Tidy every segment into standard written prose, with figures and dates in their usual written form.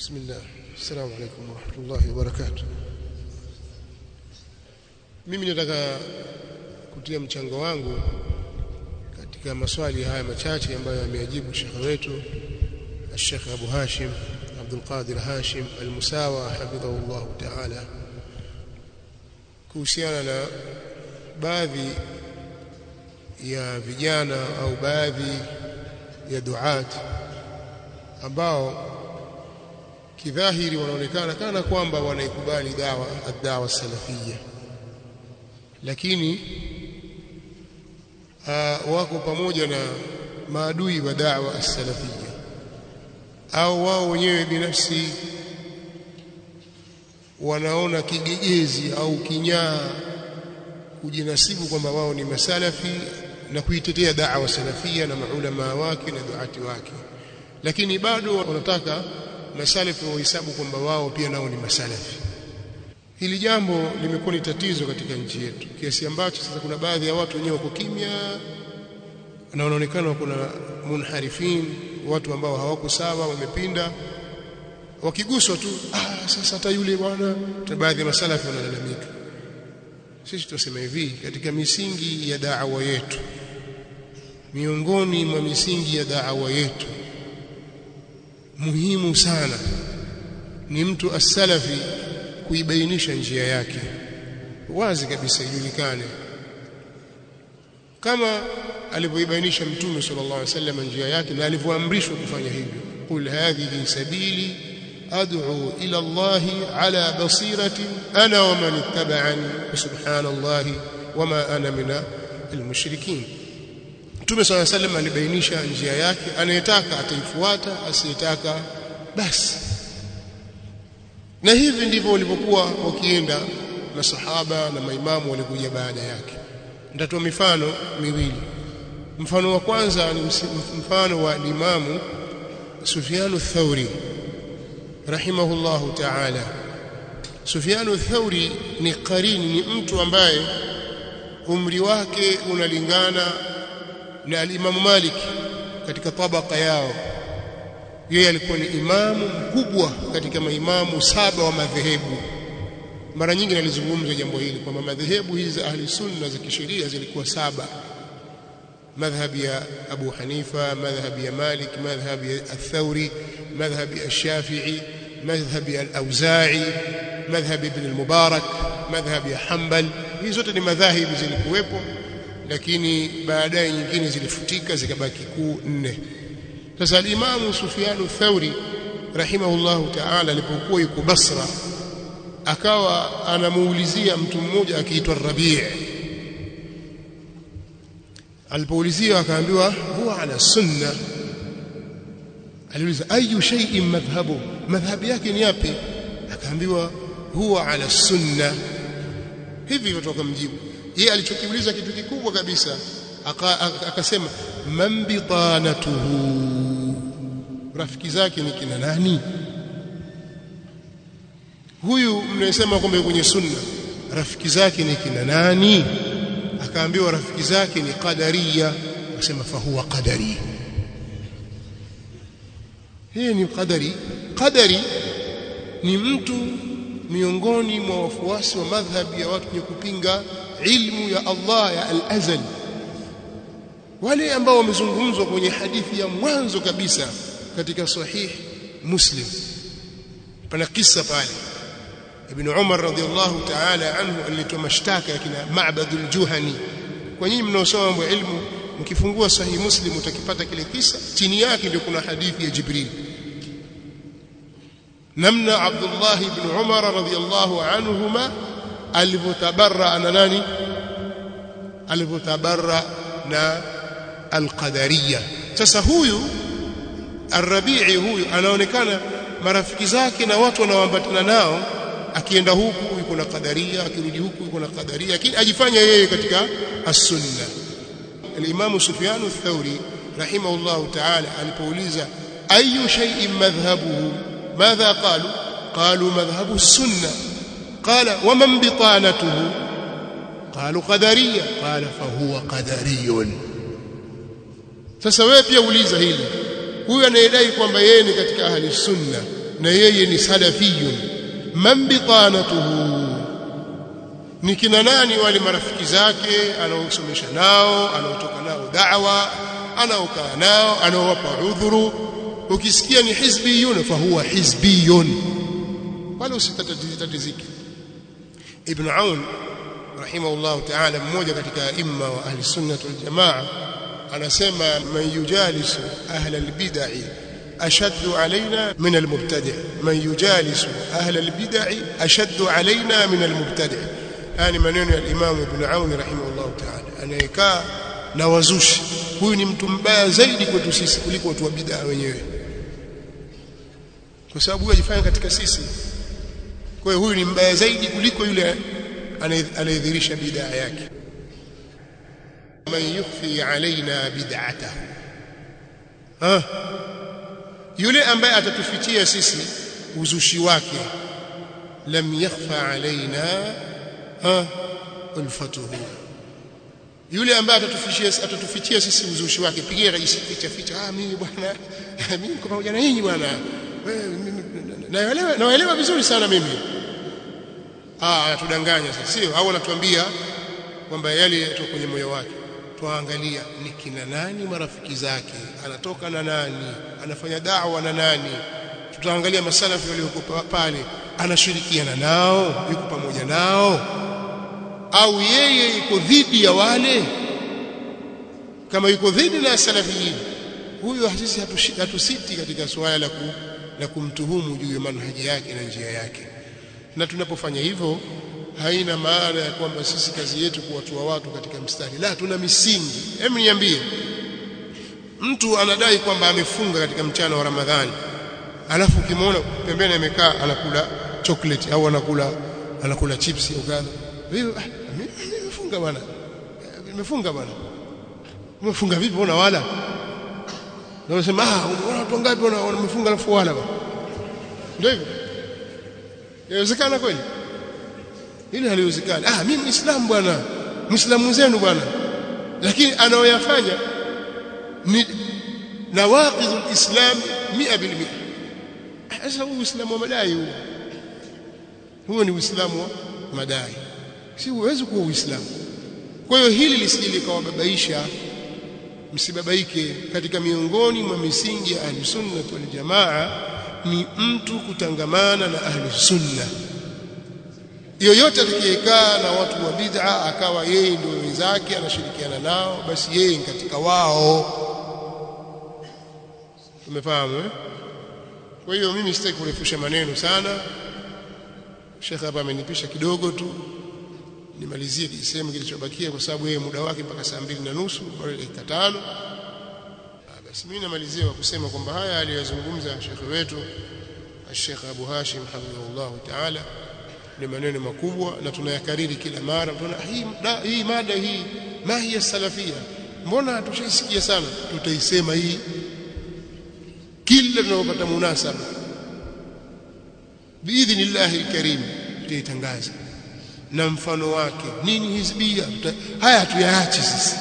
بسم الله. السلام عليكم ورحمة الله وبركاته. Mimi nataka kutia mchango wangu katika maswali haya machache ambayo amejibu shekhi wetu Sheikh Abu Hashim Abdul Qadir Hashim Al-Musawa hafidhahullah ta'ala, kuhusiana na baadhi ya vijana au baadhi ya duat ambao kidhahiri wanaonekana kana kwamba wanaikubali dawa salafia, lakini wako pamoja na maadui wa dawa salafia, au wao wenyewe binafsi wanaona kigegezi au kinyaa kujinasibu kwamba wao ni masalafi na kuitetea dawa salafia na maulama wake na duati wake, lakini bado wanataka masalafi wahesabu kwamba wao pia nao ni masalafi. Hili jambo limekuwa ni tatizo katika nchi yetu, kiasi ambacho sasa kuna baadhi ya watu wenyewe wako kimya na wanaonekana kuna munharifin, watu ambao hawako sawa, wamepinda, wakiguswa tu sasa hata yule bwana. Baadhi ya masalafi wanalalamika. Sisi tunasema hivi, katika misingi ya da'wa yetu, miongoni mwa misingi ya da'wa yetu muhimu sana ni mtu as-salafi kuibainisha njia yake wazi kabisa, ijulikane kama alivyoibainisha Mtume sallallahu alaihi wasallam njia yake na alivyoamrishwa kufanya hivyo. Qul hadhihi sabili ad'u ila Allahi ala basirati ana wa man ittaba'ani subhanallahi wama ana mina almushrikin. Mtume sallallahu alaihi wasallam alibainisha njia yake, anayetaka ataifuata, asiyetaka basi. Na hivi ndivyo walivyokuwa wakienda masahaba na maimamu walikuja baada yake. Nitatoa mifano miwili. Mfano wa kwanza ni mfano wa Imamu Sufyan ath-Thawri rahimahullahu ta'ala. Sufyan ath-Thawri ni qarini, ni mtu ambaye umri wake unalingana na al-Imam Malik katika tabaka yao. Yeye alikuwa ni imamu mkubwa katika maimamu 7 wa madhehebu. Mara nyingi nalizungumza jambo hili kwamba madhehebu hizi za ahli sunna za kisheria zilikuwa 7: madhhabi ya Abu Hanifa, madhhabi ya Malik, madhhabi ya Ath-Thawri, madhhabi ya Shafi'i, madhhabi ya Al-Auza'i, madhhabi ibn al-Mubarak, madhhabi ya Hanbal. Hizi zote ni madhahibu zilikuwepo, lakini baadaye nyingine zilifutika zikabaki kuu 4. Sasa al-Imam Sufyan ath-Thawri rahimahullahu ta'ala alipokuwa yuko Basra, akawa anamuulizia mtu mmoja akiitwa Rabi'. Alipoulizia akaambiwa huwa ala sunna. Aliuliza ayu shay'in madhhabu, madhhabi yake ni yapi? Akaambiwa huwa ala sunna. Hivi kutoka mjibu yeye alichokiuliza kitu kikubwa kabisa, akasema man bitanatuhu, rafiki zake ni kina nani? Huyu mnasema kwamba kwenye sunna, rafiki zake ni kina nani? Akaambiwa rafiki zake ni qadariya. Akasema fa huwa qadari. Hii ni qadari. Qadari ni mtu miongoni mwa wafuasi wa madhhabi ya watu wenye kupinga ilmu ya Allah ya al-azal, wale ambao wamezungumzwa kwenye hadithi ya mwanzo kabisa katika sahih Muslim. Pana kisa pale Ibn Umar radhiyallahu ta'ala anhu alitoa mashtaka ya kina Ma'bad al-Juhani. Kwa nyinyi mnaosoma mambo ya ilmu, mkifungua sahih Muslim utakipata kile kisa, chini yake ndio kuna hadithi ya Jibril, namna Abdullah ibn Umar radhiyallahu anhuma alivyotabarra na nani, alivyotabarra na al-qadariyya. Sasa huyu Ar-Rabi'i huyu anaonekana marafiki zake na watu wanaoambatana nao, akienda huku yuko na qadariya, akirudi huku yuko na qadariya, lakini ajifanya yeye katika as-sunna. Al-Imam Sufyan ath-Thawri rahimahullahu ta'ala alipouliza ayu shay'in madhhabuhu madha qalu, qalu madhhabu as-sunna. Qala wa man bitanatuhu, qalu qadariyya, qala fa huwa qadariyun. Sasa wewe pia uliza hili, huyu anayedai kwamba yeye ni katika ahli sunna na yeye ni salafiyun man bitanatuhu ni kina nani wale marafiki zake anaosomesha nao anaotoka nao da'wa anaokaa nao anaowapa udhuru ukisikia ni hizbiyun fa huwa hizbiyun wala usitatizike Ibn Aun rahimahullah ta'ala mmoja katika imma wa ahli sunnah wal jamaa anasema man yujalisu ahla albid'ah ashaddu alaina min almubtadi' man yujalisu ahla albid'ah ashaddu alaina min almubtadi' yani maneno ya Imam Ibn Aun rahimahullah ta'ala anayekaa na wazushi huyu ni mtu mbaya zaidi kwetu sisi kuliko watu wa bid'a wenyewe kwa sababu yajifanya katika sisi kwa hiyo huyu ni mbaya zaidi kuliko yule anayedhihirisha bid'a yake man yukhfi alaina bid'atahu yule ambaye atatufichia sisi uzushi wake lam yakhfa alaina ulfatuhu yule ambaye atatufichia sisi uzushi wake pigia ficha mimi bwana mimi niko pamoja na nyinyi bwana naelewa vizuri sana mimi anatudanganya sasa sio au anatuambia kwamba yale yatoka kwenye moyo wake tuangalia ni kina nani marafiki zake anatoka na nani anafanya da'wa na nani tutaangalia masalafi waliokuwa pale anashirikiana nao yuko pamoja nao au yeye yuko dhidi ya wale kama yuko dhidi na salafiyin huyo sisi hatusiti katika swala la kumtuhumu juu ya manhaji yake na njia yake na tunapofanya hivyo haina maana ya kwamba sisi kazi yetu kuwatoa watu katika mstari la tuna misingi hebu niambie mtu anadai kwamba amefunga katika mchana wa Ramadhani alafu ukimwona pembeni amekaa anakula chocolate au anakula chips au kadha nimefunga bwana umefunga vipi una wala na unasema watu ngapi wamefunga alafu wala bwana ndio hivyo inawezekana kweli hili haliwezekani mimi muislamu bwana muislamu zenu bwana lakini anaoyafanya ni nawaqidul islam 100%. Sasa huu Uislamu wa madai huo ni Uislamu wa madai si uwezi kuwa Uislamu kwa hiyo hili lisije likawababaisha msibabaike katika miongoni mwa misingi ya ahli sunna wal jamaa ni mtu kutangamana na ahli sunna yoyote atakayekaa na watu wa bid'a akawa yeye ndio wenzake anashirikiana nao basi yeye katika wao tumefahamu kwa hiyo mimi sitaki kurefusha maneno sana Sheikh hapa amenipisha kidogo tu nimalizie kisema kilichobakia kwa sababu yeye muda wake mpaka saa 2:30 bado dakika 5 basi mimi namalizia kwa kusema kwamba haya aliyozungumza Sheikh wetu Sheikh Abu Hashim hafidhahullah ta'ala ni maneno makubwa na tunayakariri kila mara tunaona hii mada hii mahia salafia mbona tushisikia sana tutaisema hii kila tunapopata munasaba biidhnillahi alkarim tutaitangaza na mfano wake nini hizbia haya tuyaache sisi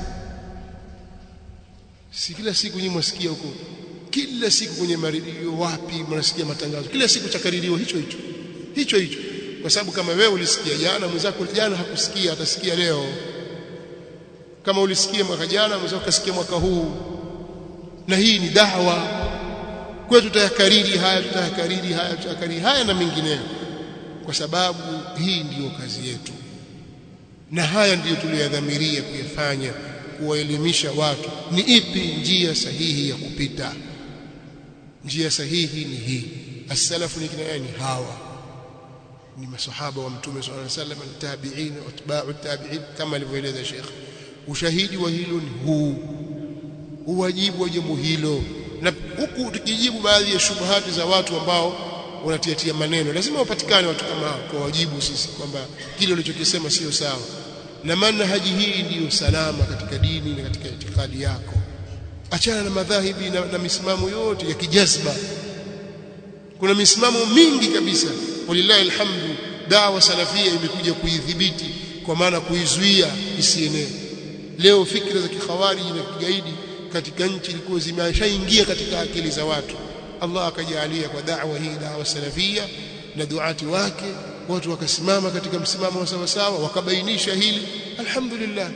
si kila siku nyinyi mwasikia huko kila siku kwenye maredio wapi mnasikia matangazo kila siku chakaririwa hicho kwa sababu kama wewe ulisikia jana mwenzako jana hakusikia atasikia leo kama ulisikia mwaka jana mwenzako kasikia mwaka huu na hii ni da'wa kwa tutayakariri haya na mengineyo kwa sababu hii ndiyo kazi yetu na haya ndiyo tuliyodhamiria kuyafanya kuwaelimisha watu ni ipi njia sahihi ya kupita njia sahihi ni hii as-salafu ni kina ni hawa ni masahaba wa mtume sallallahu alaihi wasallam tabi'in wa atba'u tabi'in kama alivyoeleza Sheikh ushahidi wa hilo ni huu uwajibu wa jambo hilo na huku tukijibu baadhi ya shubuhati za watu ambao wanatiatia maneno lazima wapatikane watu kama hao kwa wajibu sisi kwamba kile ulichokisema sio sawa na manhaji hii ndiyo salama katika dini na katika itikadi yako achana na madhahibi na misimamo yote ya kijazba kuna misimamo mingi kabisa walillahi alhamdu da'wa salafia imekuja kuidhibiti kwa maana kuizuia isienee leo fikra za kikhawariji na kigaidi katika nchi ilikuwa zimeshaingia katika akili za watu Allah akajalia kwa da'wa hii, da'wa salafia na duati wake, watu wakasimama katika msimamo wa sawa sawa, wakabainisha hili. Alhamdulillah,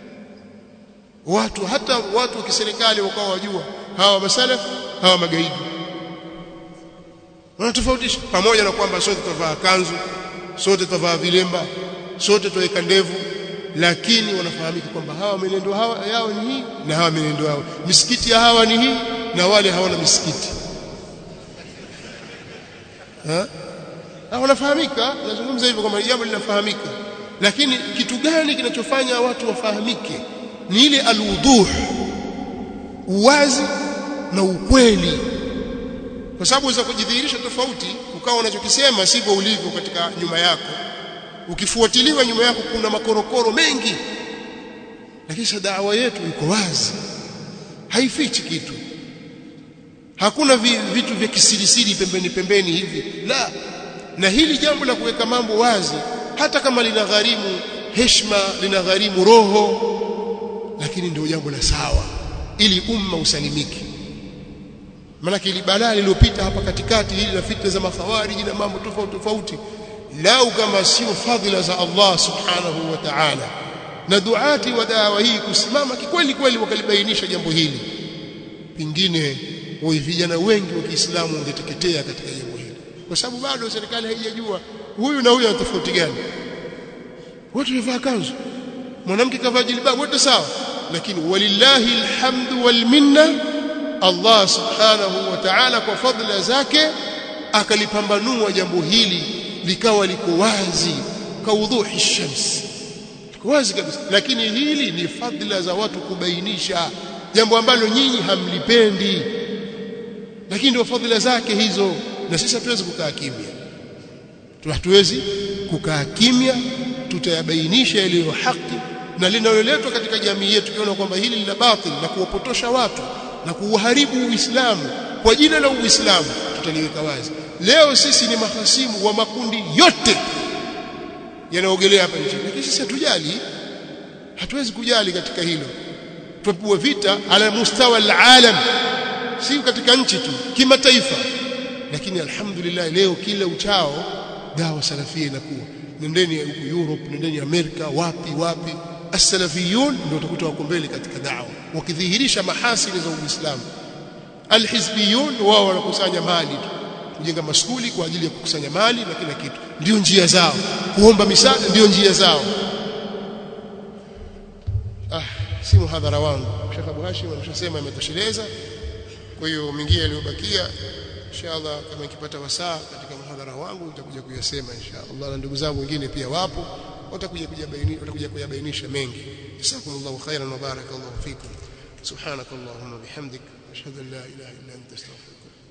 hata watu wa kiserikali wakawa wajua hawa masalafu, hawa magaidi. Wanatofautisha, pamoja na kwamba sote tutavaa kanzu, sote tutavaa vilemba, sote tuweka ndevu, lakini wanafahamika kwamba hawa menendo yao ni hii na hawa menendo yao, misikiti ya hawa ni hii na wale hawana misikiti. Wanafahamika. Nazungumza hivyo kama jambo linafahamika, lakini kitu gani kinachofanya watu wafahamike? Ni ile alwuduh, uwazi na ukweli. Kwa sababu za kujidhihirisha tofauti, ukawa unachokisema sivyo ulivyo katika nyuma yako, ukifuatiliwa nyuma yako kuna makorokoro mengi. Lakini dawa yetu iko wazi, haifichi kitu. Hakuna vitu vya kisirisiri pembeni hivi, la. Na hili jambo la kuweka mambo wazi, hata kama linagharimu heshima, linagharimu roho, lakini ndio jambo la sawa, ili umma usalimike. Maana ile balaa lililopita hapa katikati, hili la fitna za makhawariji na mambo tofauti, lau kama sio fadhila za Allah subhanahu wa ta'ala na duati wa dawa hii kusimama kweli wakalibainisha jambo hili, pingine vijana wengi wa Kiislamu wangeteketea katika jambo hili, kwa sababu bado serikali haijajua huyu na huyu ana tofauti gani. Wote wamevaa kanzu, mwanamke kavaa jilbab, wote sawa. Lakini walillahi alhamdu wal minna, Allah subhanahu wa ta'ala kwa fadhila zake akalipambanua jambo hili likawa liko wazi, kaudhuhi shams, liko wazi kabisa. Lakini hili ni fadhila za watu kubainisha jambo ambalo nyinyi hamlipendi, lakini ndio fadhila zake hizo. Na sisi hatuwezi kukaa kimya, hatuwezi kukaa kimya, tutayabainisha yaliyo haki na linaloletwa katika jamii yetu. Kiona kwamba hili lina batil na kuwapotosha watu na kuuharibu Uislamu kwa jina la Uislamu, tutaliweka wazi. Leo sisi ni mahasimu wa makundi yote yanaogelea hapa nchini, lakini sisi hatujali, hatuwezi kujali katika hilo. Tupigwe vita ala mustawa alalam, si katika nchi tu, kimataifa. Lakini alhamdulillah leo kila uchao dawa salafia inakuwa. Nendeni huko Europe, nendeni Amerika, wapi as-salafiyun ndio utakuta wako mbele katika dawa, wakidhihirisha mahasini za Uislamu. Alhizbiyun wao wanakusanya mali tu, kujenga maskuli kwa ajili ya kukusanya mali na kila kitu, ndio njia zao. Kuomba misaada ndio njia zao. Si muhadhara wangu, Sheikh Abu Hashim ameshasema imetosheleza. Kwa hiyo mingine yaliyobakia inshallah kama nikipata wasaa katika muhadhara wangu nitakuja kuyasema inshallah, na ndugu zangu wengine pia wapo watakuja kuyabainisha mengi. Jazakumullahu khairan wa barakallahu fikum. Subhanakallahumma bihamdik ashhadu an la ilaha illa anta astaghfiruka